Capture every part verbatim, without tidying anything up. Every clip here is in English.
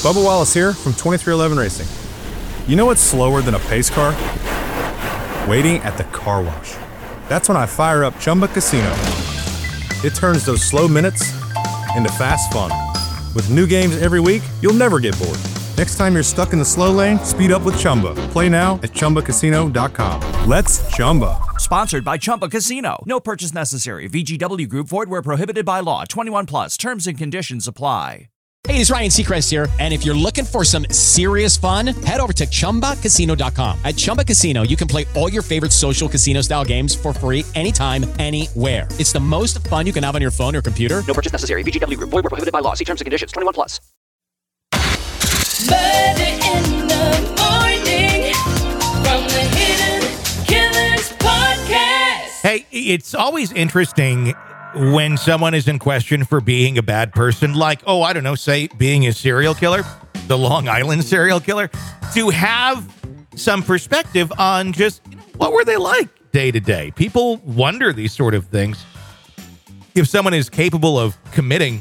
Bubba Wallace here from twenty-three eleven Racing. You know what's slower than a pace car? Waiting at the car wash. That's when I fire up Chumba Casino. It turns those slow minutes into fast fun. With new games every week, you'll never get bored. Next time you're stuck in the slow lane, speed up with Chumba. Play now at Chumba Casino dot com. Let's Chumba. Sponsored by Chumba Casino. No purchase necessary. V G W Group. Void where prohibited by law. twenty-one plus. Terms and conditions apply. Hey, it's Ryan Seacrest here. And if you're looking for some serious fun, head over to Chumba Casino dot com. At Chumba Casino, you can play all your favorite social casino-style games for free anytime, anywhere. It's the most fun you can have on your phone or computer. No purchase necessary. V G W Group. Void where prohibited by law. See terms and conditions. twenty-one plus. Murder in the morning from the Hidden Killers podcast. Hey, it's always interesting when someone is in question for being a bad person, like, oh, I don't know, say being a serial killer, the Long Island serial killer, to have some perspective on just, you know, what were they like day to day? People wonder these sort of things. If someone is capable of committing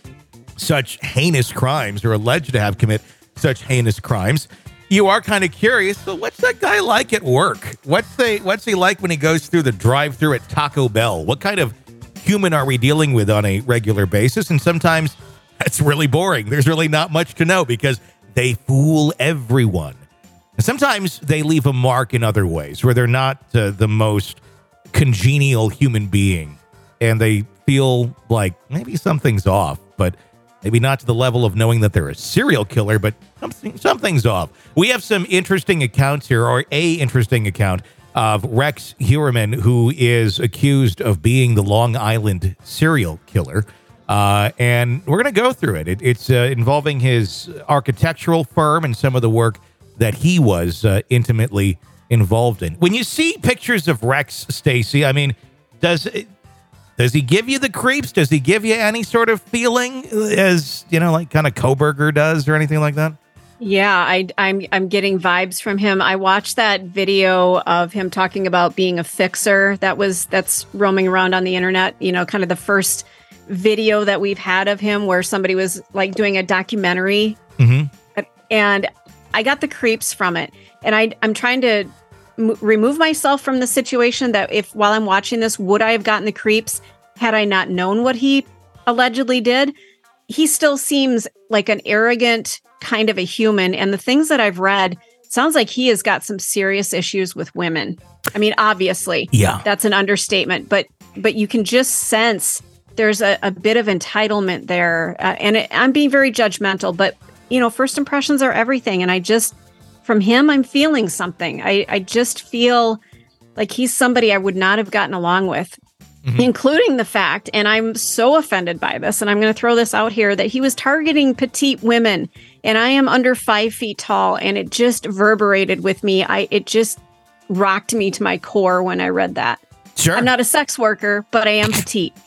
such heinous crimes or alleged to have commit such heinous crimes, you are kind of curious. So what's that guy like at work? What's they, what's he like when he goes through the drive-thru at Taco Bell? What kind of human are we dealing with on a regular basis? And sometimes that's really boring. There's really not much to know because they fool everyone. And sometimes they leave a mark in other ways where they're not uh, the most congenial human being and they feel like maybe something's off, but maybe not to the level of knowing that they're a serial killer, but something, something's off. We have some interesting accounts here, or a interesting account of Rex Heuermann, who is accused of being the Long Island serial killer. Uh, and we're going to go through it. it it's uh, involving his architectural firm and some of the work that he was uh, intimately involved in. When you see pictures of Rex, Stacey, I mean, does it, Does he give you the creeps? Does he give you any sort of feeling as, you know, like kind of Kohberger does or anything like that? Yeah, I, I'm I'm getting vibes from him. I watched that video of him talking about being a fixer. That was that's roaming around on the internet. You know, kind of the first video that we've had of him where somebody was like doing a documentary, mm-hmm. and I got the creeps from it. And I I'm trying to m- remove myself from the situation that if while I'm watching this, would I have gotten the creeps had I not known what he allegedly did? He still seems like an arrogant kind of a human. And the things that I've read, sounds like he has got some serious issues with women. I mean, obviously, yeah, that's an understatement, but but you can just sense there's a, a bit of entitlement there. Uh, and it, I'm being very judgmental, but, you know, first impressions are everything. And I just, from him, I'm feeling something. I, I just feel like he's somebody I would not have gotten along with. Mm-hmm. Including the fact, and I'm so offended by this, and I'm going to throw this out here, that he was targeting petite women, and I am under five feet tall, and it just reverberated with me. I It just rocked me to my core when I read that. Sure. I'm not a sex worker, but I am petite.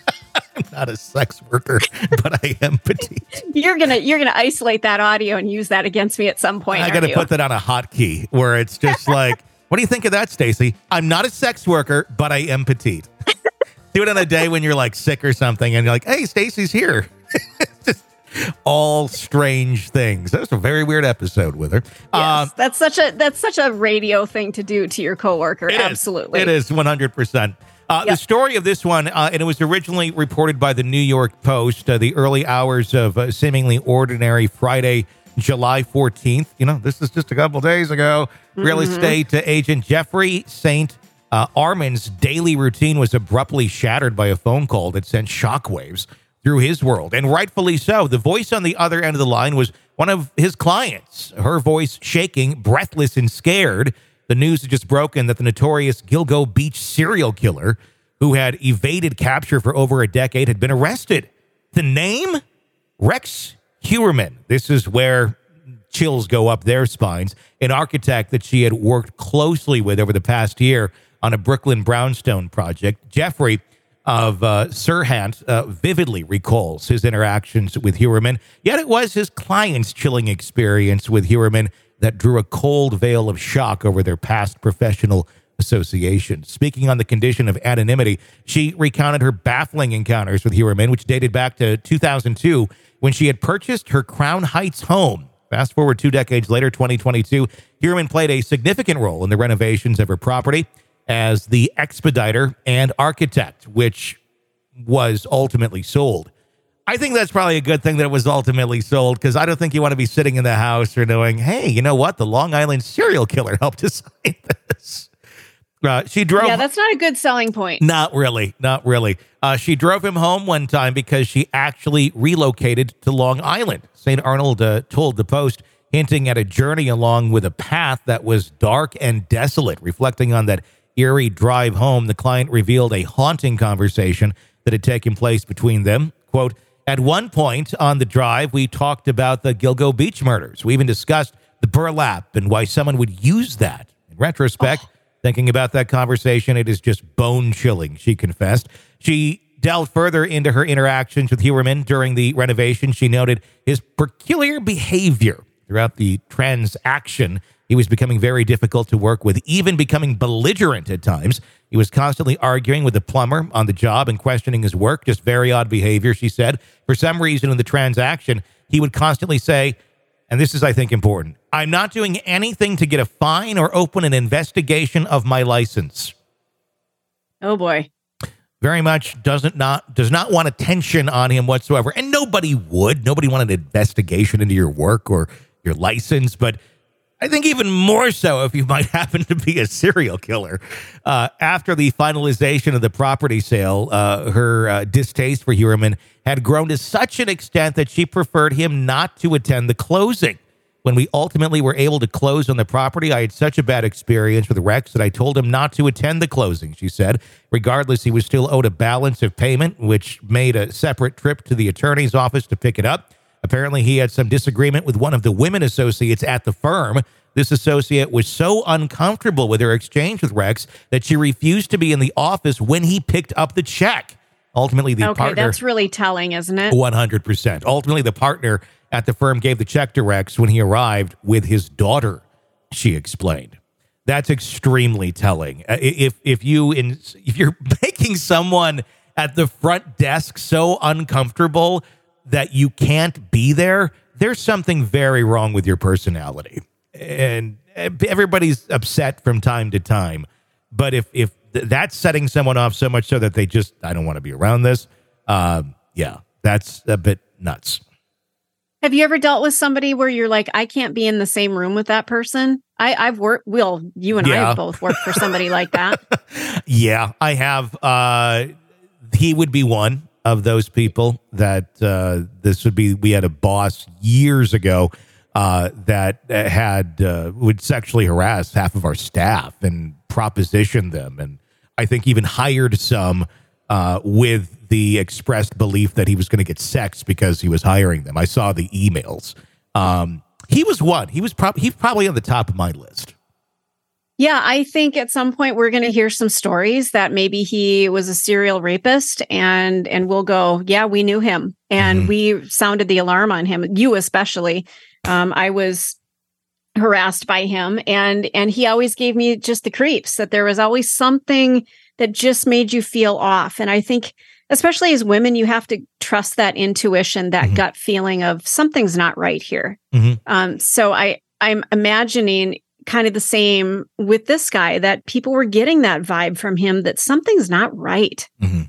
I'm not a sex worker, but I am petite. You're gonna you're gonna isolate that audio and use that against me at some point. I got to put that on a hotkey where it's just like, what do you think of that, Stacey? I'm not a sex worker, but I am petite. Do it on a day when you're like sick or something and you're like, hey, Stacey's here. Just all strange things. That was a very weird episode with her. Yes, um, that's such a that's such a radio thing to do to your coworker. It Absolutely. Is. It is one hundred percent. Uh, yep. The story of this one, uh, and it was originally reported by the New York Post, uh, the early hours of uh, seemingly ordinary Friday, July fourteenth. You know, this is just a couple days ago. Mm-hmm. Real estate uh, agent Jeffrey Saint Uh, Armin's daily routine was abruptly shattered by a phone call that sent shockwaves through his world, and rightfully so. The voice on the other end of the line was one of his clients, her voice shaking, breathless and scared. The news had just broken that the notorious Gilgo Beach serial killer, who had evaded capture for over a decade, had been arrested. The name? Rex Heuermann. This is where chills go up their spines. An architect that she had worked closely with over the past year on a Brooklyn brownstone project. Jeffrey of uh, Serhant uh, vividly recalls his interactions with Heuermann, yet it was his client's chilling experience with Heuermann that drew a cold veil of shock over their past professional association. Speaking on the condition of anonymity, she recounted her baffling encounters with Heuermann, which dated back to two thousand two, when she had purchased her Crown Heights home. Fast forward two decades later, twenty twenty-two, Heuermann played a significant role in the renovations of her property as the expediter and architect, which was ultimately sold. I think that's probably a good thing that it was ultimately sold, because I don't think you want to be sitting in the house or knowing, hey, you know what? The Long Island serial killer helped design this. Uh, she drove. Yeah, that's not a good selling point. Not really. Not really. Uh, she drove him home one time because she actually relocated to Long Island. Saint Arnold uh, told the Post, hinting at a journey along with a path that was dark and desolate. Reflecting on that eerie drive home, the client revealed a haunting conversation that had taken place between them. Quote, at one point on the drive, we talked about the Gilgo Beach murders. We even discussed the burlap and why someone would use that. In retrospect, oh. thinking about that conversation, it is just bone-chilling, she confessed. She delved further into her interactions with Heuermann during the renovation. She noted his peculiar behavior throughout the transaction. He was becoming very difficult to work with, even becoming belligerent at times. He was constantly arguing with the plumber on the job and questioning his work. Just very odd behavior, she said. For some reason in the transaction, he would constantly say, and this is, I think, important, I'm not doing anything to get a fine or open an investigation of my license. Oh, boy. Very much doesn't not does not want attention on him whatsoever. And nobody would. Nobody wanted an investigation into your work or your license, but I think even more so if you might happen to be a serial killer. Uh, after the finalization of the property sale, uh, her uh, distaste for Heuermann had grown to such an extent that she preferred him not to attend the closing. When we ultimately were able to close on the property, I had such a bad experience with Rex that I told him not to attend the closing, she said. Regardless, he was still owed a balance of payment, which made a separate trip to the attorney's office to pick it up. Apparently, he had some disagreement with one of the women associates at the firm. This associate was so uncomfortable with her exchange with Rex that she refused to be in the office when he picked up the check. Ultimately, the okay, partner... that's really telling, isn't it? one hundred percent. Ultimately, the partner at the firm gave the check to Rex when he arrived with his daughter, she explained. That's extremely telling. If if you in, if you're making someone at the front desk so uncomfortable that you can't be there, there's something very wrong with your personality. And everybody's upset from time to time. But if if that's setting someone off so much so that they just, I don't want to be around this, um, yeah, that's a bit nuts. Have you ever dealt with somebody where you're like, I can't be in the same room with that person? I, I've worked, Will, you and Yeah. I have both worked for somebody like that. Yeah, I have. Uh, he would be one of those people that uh, this would be. We had a boss years ago uh, that had uh, would sexually harass half of our staff and proposition them, and I think even hired some uh, with the expressed belief that he was going to get sex because he was hiring them. I saw the emails. Um, he was one. He was probably he's probably on the top of my list. Yeah, I think at some point we're going to hear some stories that maybe he was a serial rapist, and and we'll go, yeah, we knew him, and Mm-hmm. we sounded the alarm on him. You especially. Um, I was harassed by him, and and he always gave me just the creeps. That there was always something that just made you feel off, and I think, especially as women, you have to trust that intuition, that Mm-hmm. gut feeling of something's not right here. Mm-hmm. Um, so I I'm imagining kind of the same with this guy, that people were getting that vibe from him that something's not right. Mm-hmm.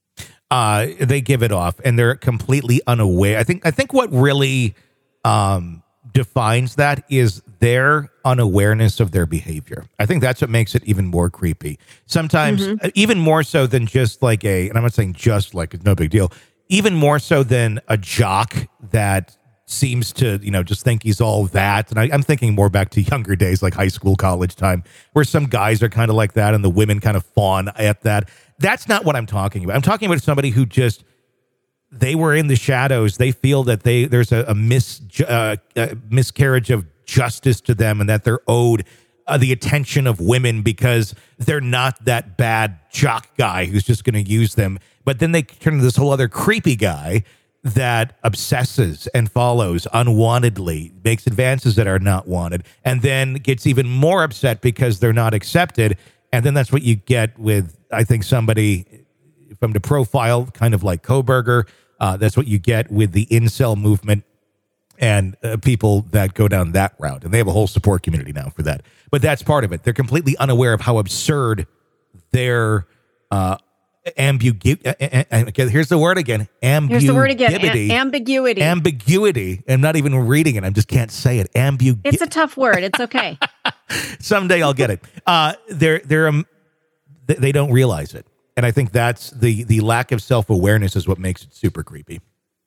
Uh, they give it off, and they're completely unaware. I think. I think what really um, defines that is their unawareness of their behavior. I think that's what makes it even more creepy. Sometimes, Mm-hmm. even more so than just like a. And I'm not saying just like it's no big deal. Even more so than a jock that seems to, you know, just think he's all that. And I, I'm thinking more back to younger days, like high school, college time, where some guys are kind of like that and the women kind of fawn at that. That's not what I'm talking about. I'm talking about somebody who just, they were in the shadows. They feel that they there's a, a, mis, uh, a miscarriage of justice to them, and that they're owed uh, the attention of women because they're not that bad jock guy who's just going to use them. But then they turn to this whole other creepy guy that obsesses and follows unwantedly, makes advances that are not wanted, and then gets even more upset because they're not accepted. And then that's what you get with, I think, somebody from the profile, kind of like Kohberger, Uh, that's what you get with the incel movement and uh, people that go down that route. And they have a whole support community now for that. But that's part of it. They're completely unaware of how absurd their uh, ambiguity. Uh, uh, uh, here's the word again. Ambiguity. Here's the word again. A- ambiguity. Ambiguity. I'm not even reading it. I just can't say it. Ambiguity. It's a tough word. It's okay. Someday I'll get it. Uh, they're they're um, they don't realize it, and I think that's the the lack of self-awareness is what makes it super creepy.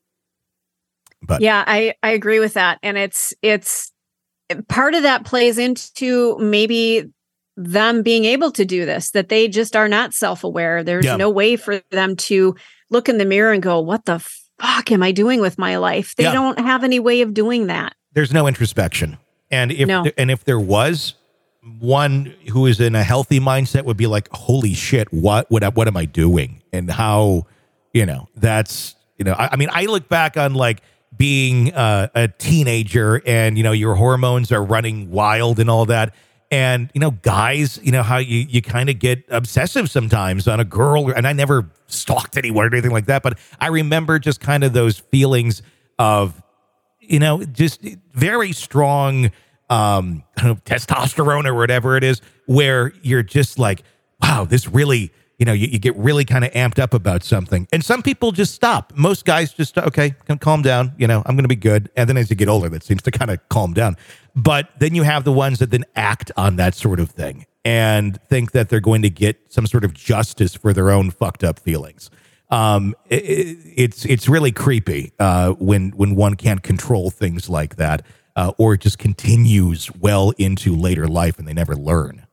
But yeah, I I agree with that, and it's it's part of that plays into maybe them being able to do this, that they just are not self-aware. There's Yeah. no way for them to look in the mirror and go, "What the fuck am I doing with my life?" They Yeah. don't have any way of doing that. there's no introspection, and if No. there, and if there was one who is in a healthy mindset, would be like, "Holy shit, what what what am I doing?" And how, you know, that's you know, I, I mean, I look back on like being uh, a teenager, and you know, your hormones are running wild and all that. And, you know, guys, you know, how you, you kind of get obsessive sometimes on a girl. And I never stalked anyone or anything like that. But I remember just kind of those feelings of, you know, just very strong um, I don't know, testosterone or whatever it is, where you're just like, wow, this really, you know, you, you get really kind of amped up about something. And some people just stop. Most guys just, okay, can calm down. You know, I'm going to be good. And then as you get older, that seems to kind of calm down. But then you have the ones that then act on that sort of thing and think that they're going to get some sort of justice for their own fucked up feelings. Um, it, it's it's really creepy uh, when when one can't control things like that, uh, or it just continues well into later life and they never learn.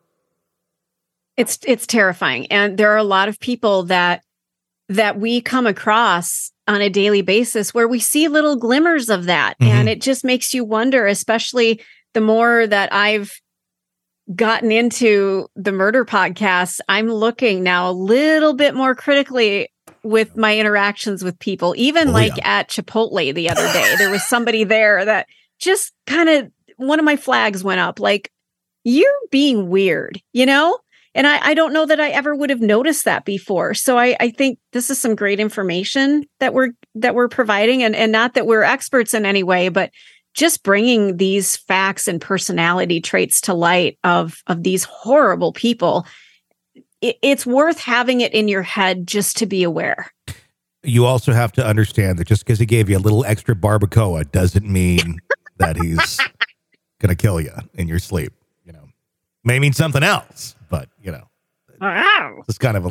It's it's terrifying, and there are a lot of people that that we come across on a daily basis where we see little glimmers of that, Mm-hmm. and it just makes you wonder. Especially the more that I've gotten into the murder podcasts, I'm looking now a little bit more critically with my interactions with people. Even Oh, like yeah. at Chipotle the other day, there was somebody there that just kind of one of my flags went up, like, you're being weird, you know. And I, I don't know that I ever would have noticed that before. So I, I think this is some great information that we're that we're providing, and, and not that we're experts in any way, but just bringing these facts and personality traits to light of of these horrible people. It, it's worth having it in your head just to be aware. You also have to understand that just because he gave you a little extra barbacoa doesn't mean that he's going to kill you in your sleep. You know, may mean something else, but you know, Wow. it's kind of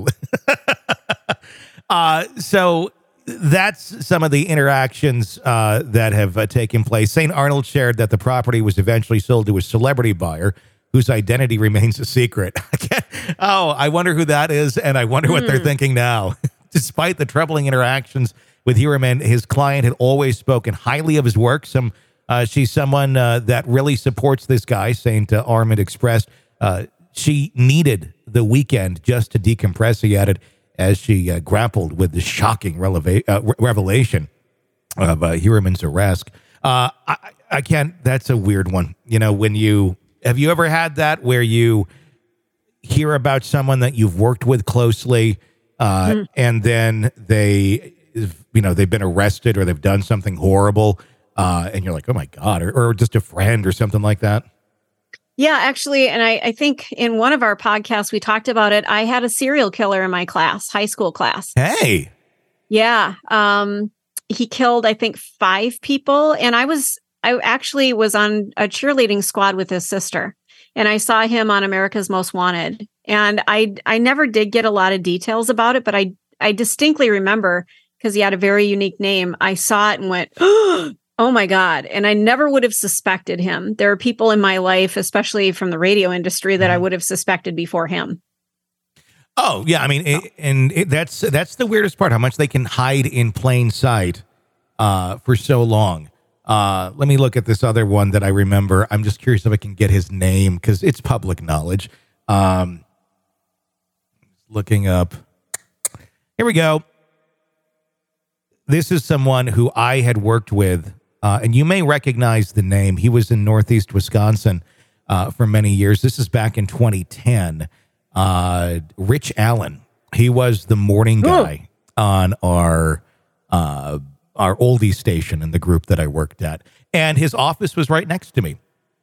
a. uh, so that's some of the interactions uh, that have uh, taken place. Saint Arnold shared that the property was eventually sold to a celebrity buyer whose identity remains a secret. Oh, I wonder who that is, and I wonder what they're thinking now. Despite the troubling interactions with Hiraman, his client had always spoken highly of his work. Some, uh, she's someone uh, that really supports this guy, Saint uh, Armand expressed. Uh, she needed the weekend just to decompress, he added, as she uh, grappled with the shocking releva- uh, re- revelation of uh, Hiraman's arrest. Uh, I, I can't, that's a weird one. You know, when you, have you ever had that where you hear about someone that you've worked with closely, uh, mm. and then they, you know, they've been arrested or they've done something horrible, uh, and you're like, oh my God, or, or just a friend or something like that? Yeah, actually, and I, I think in one of our podcasts, we talked about it. I had a serial killer in my class, high school class. Hey. Yeah. Um, he killed, I think, five people. And I was, I actually was on a cheerleading squad with his sister. And I saw him on America's Most Wanted. And I I never did get a lot of details about it, but I, I distinctly remember, because he had a very unique name, I saw it and went, oh my God. And I never would have suspected him. There are people in my life, especially from the radio industry, that I would have suspected before him. Oh, yeah. I mean, it, and it, that's that's the weirdest part, how much they can hide in plain sight uh, for so long. Uh, let me look at this other one that I remember. I'm just curious if I can get his name because it's public knowledge. Um, looking up. Here we go. This is someone who I had worked with, uh, and you may recognize the name. He was in Northeast Wisconsin uh, for many years. This is back in twenty ten. Uh, Rich Allen. He was the morning guy Ooh. on our uh, our oldie station in the group that I worked at. And his office was right next to me.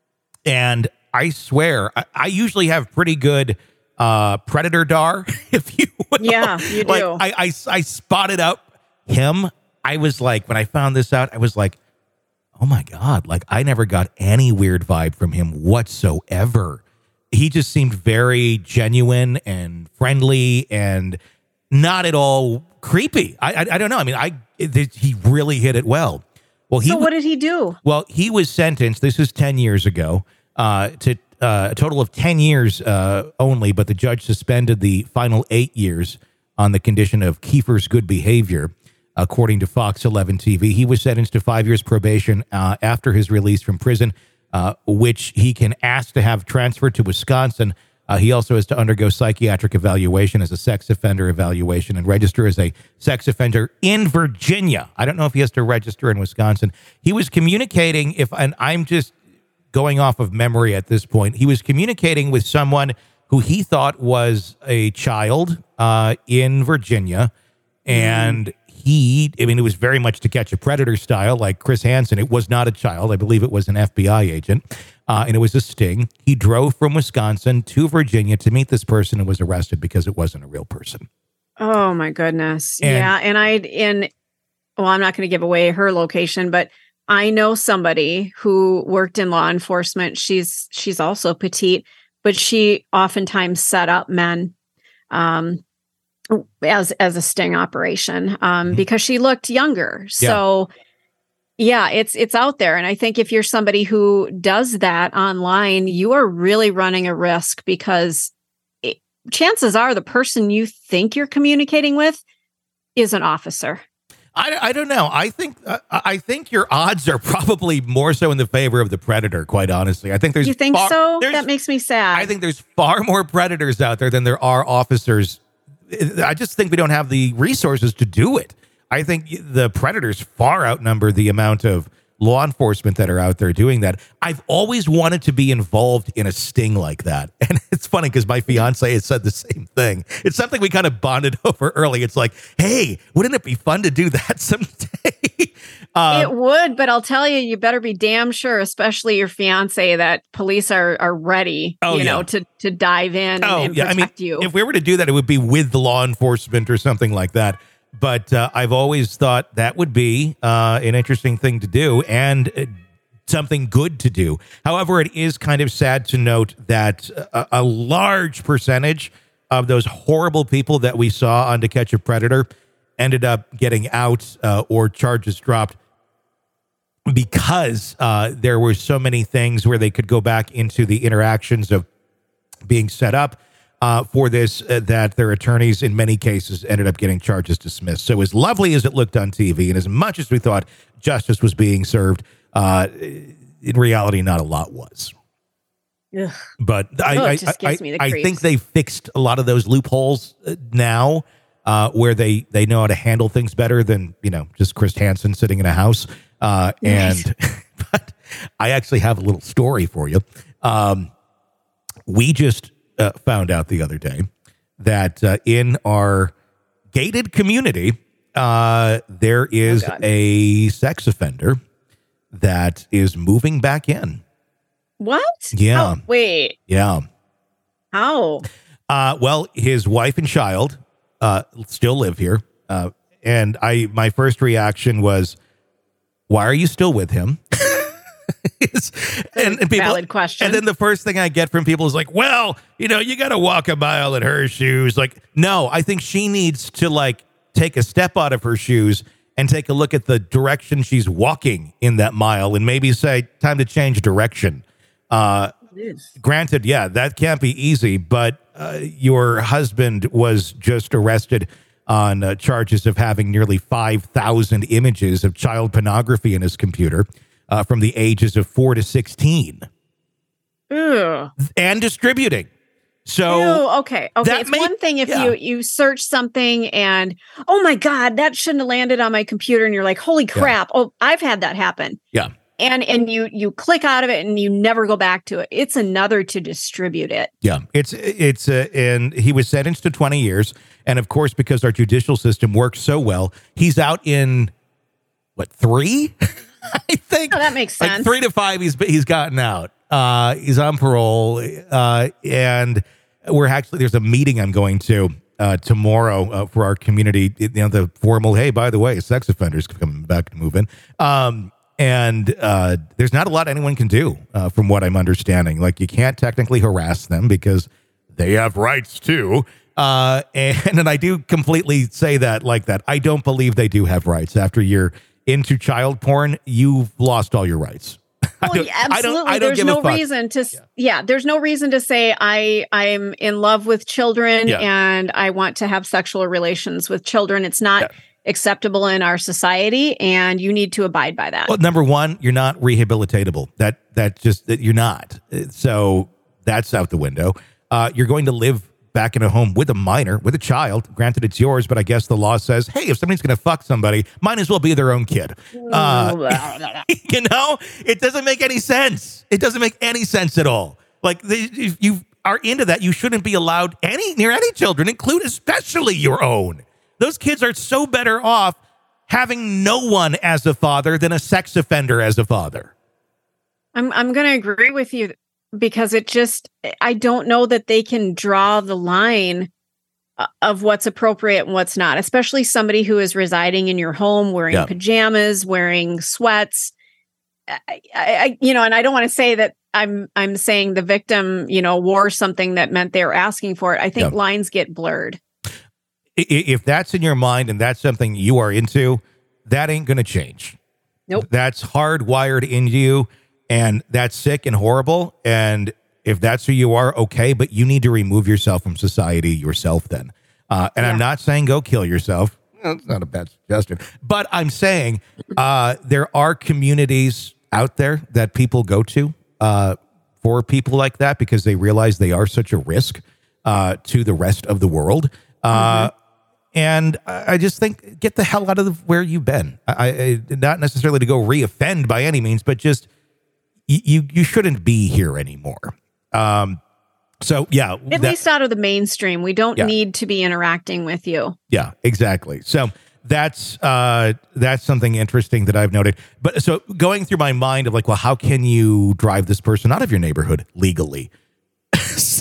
And I swear, I, I usually have pretty good uh, predator dar, if you will. Yeah, you like, do. I, I, I spotted out him. I was like, when I found this out, I was like, oh my God, like I never got any weird vibe from him whatsoever. He just seemed very genuine and friendly and not at all creepy. I I, I don't know. I mean, I it, he really hit it well. Well, he so what did he do? Well, he was sentenced. This is ten years ago uh, to uh, a total of ten years uh, only, but the judge suspended the final eight years on the condition of Kiefer's good behavior. According to Fox eleven T V, he was sentenced to five years probation uh, after his release from prison, uh, which he can ask to have transferred to Wisconsin. Uh, he also has to undergo psychiatric evaluation as a sex offender evaluation and register as a sex offender in Virginia. I don't know if he has to register in Wisconsin. He was communicating, if and I'm just going off of memory at this point, he was communicating with someone who he thought was a child uh, in Virginia, and he, I mean, it was very much To Catch a Predator style, like Chris Hansen. It was not a child. I believe it was an F B I agent, uh, and it was a sting. He drove from Wisconsin to Virginia to meet this person and was arrested because it wasn't a real person. Oh, my goodness. And- yeah. And I, in, well, I'm not going to give away her location, but I know somebody who worked in law enforcement. She's, she's also petite, but she oftentimes set up men, um, as as a sting operation um mm-hmm. because she looked younger. So yeah. yeah, it's it's out there. And I think if you're somebody who does that online, you are really running a risk because it, chances are the person you think you're communicating with is an officer. I, I don't know. I think uh, I think your odds are probably more so in the favor of the predator, quite honestly. I think there's You think far, so? That makes me sad. I think there's far more predators out there than there are officers. I just think we don't have the resources to do it. I think the predators far outnumber the amount of law enforcement that are out there doing that. I've always wanted to be involved in a sting like that. And it's funny because my fiance has said the same thing. It's something we kind of bonded over early. It's like, hey, wouldn't it be fun to do that someday? um, it would, but I'll tell you, you better be damn sure, especially your fiance, that police are are ready, oh, you yeah. know, to to dive in oh, and, and yeah. protect I mean, you. If we were to do that, it would be with the law enforcement or something like that. But uh, I've always thought that would be uh, an interesting thing to do and uh, something good to do. However, it is kind of sad to note that a, a large percentage of those horrible people that we saw on To Catch a Predator ended up getting out uh, or charges dropped because uh, there were so many things where they could go back into the interactions of being set up Uh, for this, uh, that their attorneys in many cases ended up getting charges dismissed. So as lovely as it looked on T V and as much as we thought justice was being served, uh, in reality, not a lot was. Ugh. But I, Oh, it I, just I, gives me the I creeps. think they fixed a lot of those loopholes uh, now uh, where they, they know how to handle things better than, you know, just Chris Hansen sitting in a house. Uh, and but I actually have a little story for you. Um, we just... Uh, found out the other day that uh, in our gated community, uh, there is Oh, God. a sex offender that is moving back in. What? Yeah. Oh, wait. Yeah. How? Uh, well, his wife and child uh, still live here. Uh, and I, my first reaction was, why are you still with him? and, and people, Valid question. And then the first thing I get from people is like, well, you know, you got to walk a mile in her shoes. Like, no, I think she needs to like take a step out of her shoes and take a look at the direction she's walking in that mile and maybe say, time to change direction. Uh, granted, yeah, that can't be easy, but uh, your husband was just arrested on uh, charges of having nearly five thousand images of child pornography in his computer. Uh, from the ages of four to sixteen. Ew. And distributing. So Ew, okay. Okay. that It's may- one thing if yeah. you you search something and, oh my God, that shouldn't have landed on my computer. And you're like, holy crap. Oh, I've had that happen. Yeah. and and you you click out of it and you never go back to it. It's another to distribute it. Yeah, it's it's uh, and he was sentenced to twenty years, and of course, because our judicial system works so well, he's out in what three? I think Oh, that makes like sense. three to five. He's he's gotten out. Uh, he's on parole, uh, and we're actually there's a meeting I'm going to uh, tomorrow uh, for our community. You know, the formal. Hey, by the way, sex offenders coming back to move in. Um, And uh, there's not a lot anyone can do, uh, from what I'm understanding. Like, you can't technically harass them because they have rights too. Uh, and, and I do completely say that like that. I don't believe they do have rights. After you're into child porn, you've lost all your rights. Well, yeah, absolutely. I don't, I don't there's give a no fuck. reason to. Yeah. yeah, there's no reason to say I I'm in love with children Yeah. and I want to have sexual relations with children. It's not Yeah. acceptable in our society, and you need to abide by that. Well, number one, you're not rehabilitatable. That that just that you're not. So that's out the window. Uh, you're going to live back in a home with a minor, with a child. Granted, it's yours, but I guess the law says, hey, if somebody's going to fuck somebody, might as well be their own kid. Uh, you know, it doesn't make any sense. It doesn't make any sense at all. Like, they, if you are into that, you shouldn't be allowed any near any children, include especially your own. Those kids are so better off having no one as a father than a sex offender as a father. I'm I'm going to agree with you because it just I don't know that they can draw the line of what's appropriate and what's not, especially somebody who is residing in your home wearing Yeah. pajamas, wearing sweats. I, I, I- you know, and I don't want to say that I'm I'm saying the victim, you know, wore something that meant they were asking for it. I think Yeah. lines get blurred. I- If that's in your mind and that's something you are into, that ain't going to change. Nope. That's hardwired in you, and that's sick and horrible. And if that's who you are, okay, but you need to remove yourself from society yourself then. Uh, and I'm Yeah. not saying go kill yourself. That's not a bad suggestion. But I'm saying uh, there are communities out there that people go to uh, for people like that because they realize they are such a risk uh, to the rest of the world. Uh, And I I just think, get the hell out of where you've been. I, I not necessarily to go re-offend by any means, but just y- you you shouldn't be here anymore. Um, so yeah, At that- least out of the mainstream. We don't Yeah. need to be interacting with you. yeah, exactly. So that's uh, that's something interesting that I've noted. But so going through my mind of like, well, how can you drive this person out of your neighborhood legally? So,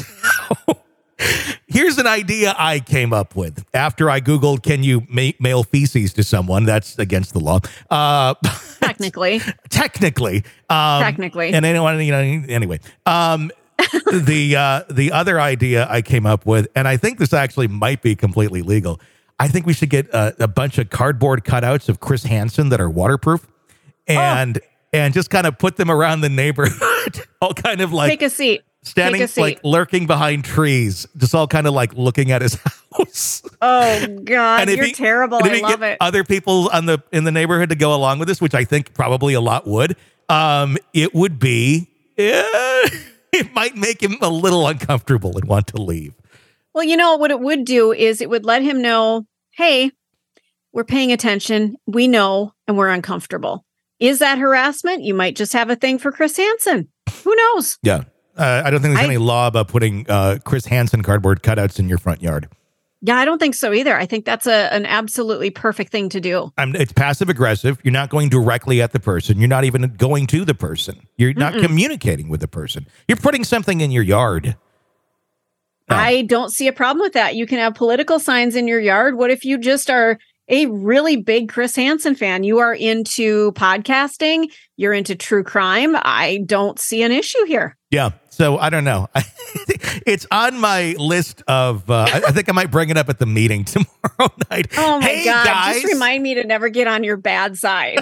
here's an idea I came up with after I Googled, can you ma- mail feces to someone? That's against the law. Uh, Technically. technically. Um, Technically. And anyone, you know, anyway. Um, the uh, the other idea I came up with, and I think this actually might be completely legal. I think we should get a, a bunch of cardboard cutouts of Chris Hansen that are waterproof and and just kind of put them around the neighborhood, all kind of like Take a seat. standing, Take a seat. like lurking behind trees, just all kind of like looking at his house. Oh God, if you're he- terrible. and if I he love get it. Other people on the in the neighborhood to go along with this, which I think probably a lot would. Um, it would be. Uh, it might make him a little uncomfortable and want to leave. Well, you know what it would do is it would let him know, hey, we're paying attention. We know, and we're uncomfortable. Is that harassment? You might just have a thing for Chris Hansen. Who knows? Yeah, uh, I don't think there's I- any law about putting uh, Chris Hansen cardboard cutouts in your front yard. Yeah, I don't think so either. I think that's a, an absolutely perfect thing to do. I'm, it's passive aggressive. You're not going directly at the person. You're not even going to the person. You're not communicating with the person. You're putting something in your yard. Oh. I don't see a problem with that. You can have political signs in your yard. What if you just are a really big Chris Hansen fan? You are into podcasting. You're into true crime. I don't see an issue here. Yeah. So I don't know. It's on my list of, uh, I I think I might bring it up at the meeting tomorrow night. Oh my hey, God. guys. Just remind me to never get on your bad side.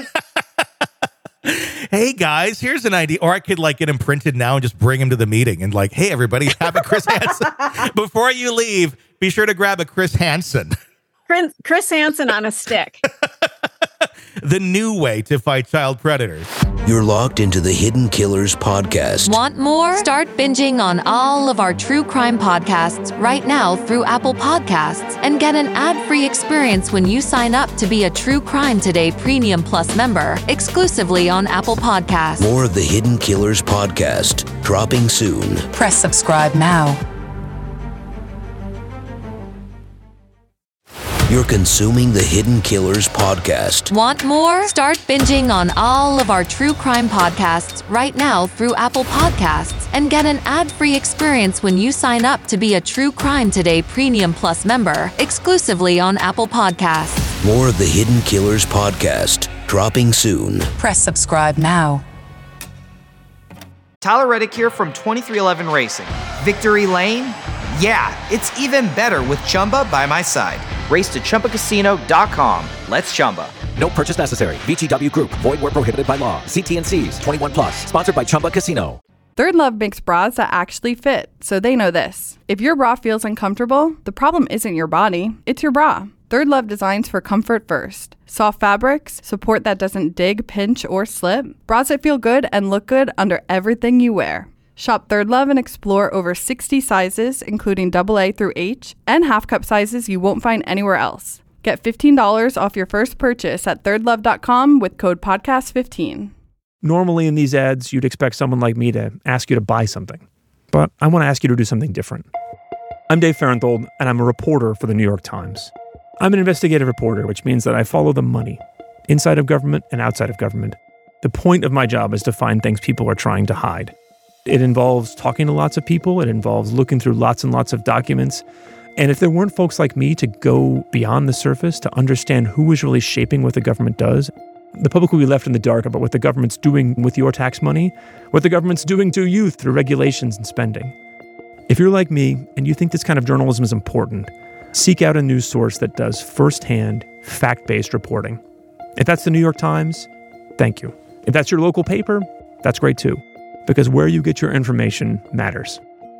Hey guys, here's an idea. Or I could like get him printed now and just bring him to the meeting and like, hey everybody, have a Chris Hansen. Before you leave, be sure to grab a Chris Hansen. Chris, Chris Hansen on a stick. the new way to fight child predators. You're locked into the Hidden Killers podcast. Want more? Start binging on all of our true crime podcasts right now through Apple Podcasts and get an ad-free experience when you sign up to be a True Crime Today Premium Plus member exclusively on Apple Podcasts. More of the Hidden Killers podcast dropping soon. Press subscribe now. You're consuming the Hidden Killers podcast. Want more? Start binging on all of our true crime podcasts right now through Apple Podcasts and get an ad-free experience when you sign up to be a True Crime Today Premium Plus member exclusively on Apple Podcasts. More of the Hidden Killers podcast dropping soon. Press subscribe now. Tyler Reddick here from twenty-three eleven Racing. Victory Lane? Yeah, it's even better with Chumba by my side. Race to Chumba Casino dot com. Let's Chumba. No purchase necessary. V G W Group. Void where prohibited by law. See T and C's. twenty-one plus. Sponsored by Chumba Casino. Third Love makes bras that actually fit, so they know this. If your bra feels uncomfortable, the problem isn't your body, it's your bra. Third Love designs for comfort first. Soft fabrics, support that doesn't dig, pinch, or slip. Bras that feel good and look good under everything you wear. Shop Third Love and explore over sixty sizes, including double A through H, and half cup sizes you won't find anywhere else. Get fifteen dollars off your first purchase at third love dot com with code podcast fifteen. Normally in these ads, you'd expect someone like me to ask you to buy something. But I want to ask you to do something different. I'm Dave Farenthold, and I'm a reporter for the New York Times. I'm an investigative reporter, which means that I follow the money, inside of government and outside of government. The point of my job is to find things people are trying to hide. It involves talking to lots of people. It involves looking through lots and lots of documents. And if there weren't folks like me to go beyond the surface to understand who is really shaping what the government does, the public will be left in the dark about what the government's doing with your tax money, what the government's doing to you through regulations and spending. If you're like me and you think this kind of journalism is important, seek out a news source that does firsthand, fact-based reporting. If that's the New York Times, thank you. If that's your local paper, that's great too. Because where you get your information matters.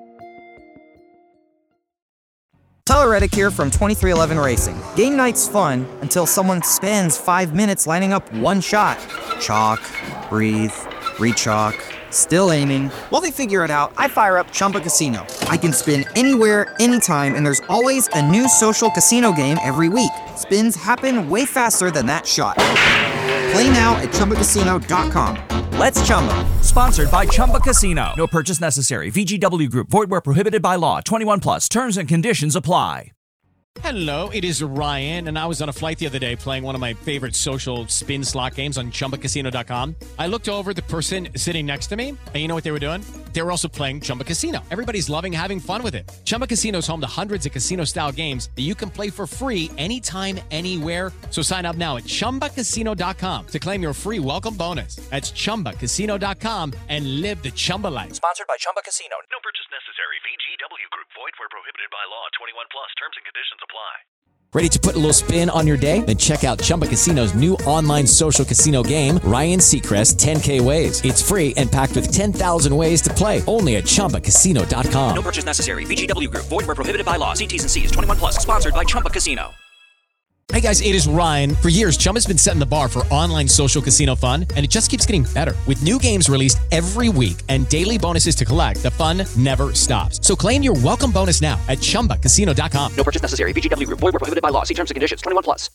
Tyler Reddick here from twenty-three eleven Racing. Game night's fun until someone spends five minutes lining up one shot. Chalk, breathe, re-chalk, still aiming. While they figure it out, I fire up Chumba Casino. I can spin anywhere, anytime, and there's always a new social casino game every week. Spins happen way faster than that shot. Play now at Chumba Casino dot com. Let's Chumba. Sponsored by Chumba Casino. No purchase necessary. V G W Group. Void where prohibited by law. twenty-one plus. Terms and conditions apply. Hello, it is Ryan, and I was on a flight the other day playing one of my favorite social spin slot games on Chumba Casino dot com. I looked over at the person sitting next to me, and you know what they were doing? They were also playing Chumba Casino. Everybody's loving having fun with it. Chumba Casino is home to hundreds of casino-style games that you can play for free anytime, anywhere. So sign up now at Chumba Casino dot com to claim your free welcome bonus. That's Chumba Casino dot com and live the Chumba life. Sponsored by Chumba Casino. No purchase necessary. V G W Group. Void where prohibited by law. twenty-one plus. Terms and conditions apply. Ready to put a little spin on your day? Then check out Chumba Casino's new online social casino game, Ryan Seacrest ten K Ways. It's free and packed with ten thousand ways to play. Only at Chumba Casino dot com. No purchase necessary. V G W Group. Void where prohibited by law. See T's and C's. twenty-one plus. Sponsored by Chumba Casino. Hey guys, it is Ryan. For years, Chumba's been setting the bar for online social casino fun, and it just keeps getting better. With new games released every week and daily bonuses to collect, the fun never stops. So claim your welcome bonus now at Chumba Casino dot com. No purchase necessary. V G W Group. Void where prohibited by law. See terms and conditions. twenty-one plus.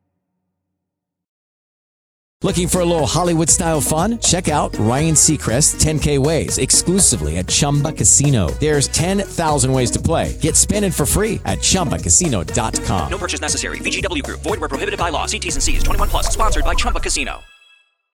Looking for a little Hollywood-style fun? Check out Ryan Seacrest ten K Ways exclusively at Chumba Casino. There's ten thousand ways to play. Get spinning for free at Chumba Casino dot com. No purchase necessary. V G W Group. Void where prohibited by law. See T's and C's. twenty-one plus. Sponsored by Chumba Casino.